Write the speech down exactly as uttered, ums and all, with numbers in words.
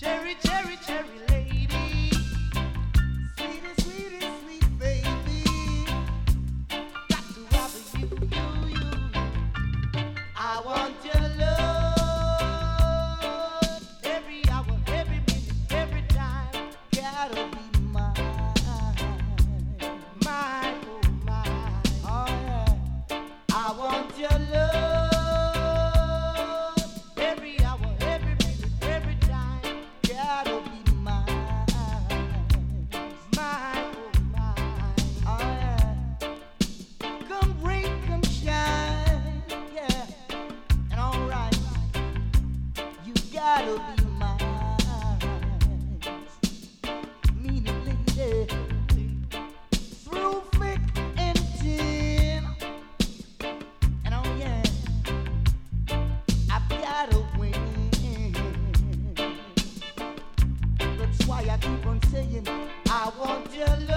Cherry, cherry, cherry lady. Sweetie, sweetie, sweet baby. Got to have you, you, you. I want your love every hour, every minute, every time. Gotta be mine, mine, oh mine. Oh yeah. I want your love every hour, every minute, every time. Gotta be mine, mine, oh mine. Oh yeah. Come rain, come shine, yeah. And alright, you gotta be mine. Meaning, lady, through thick and thin. And oh yeah, I've gotta win. That's why I keep on saying I want your love.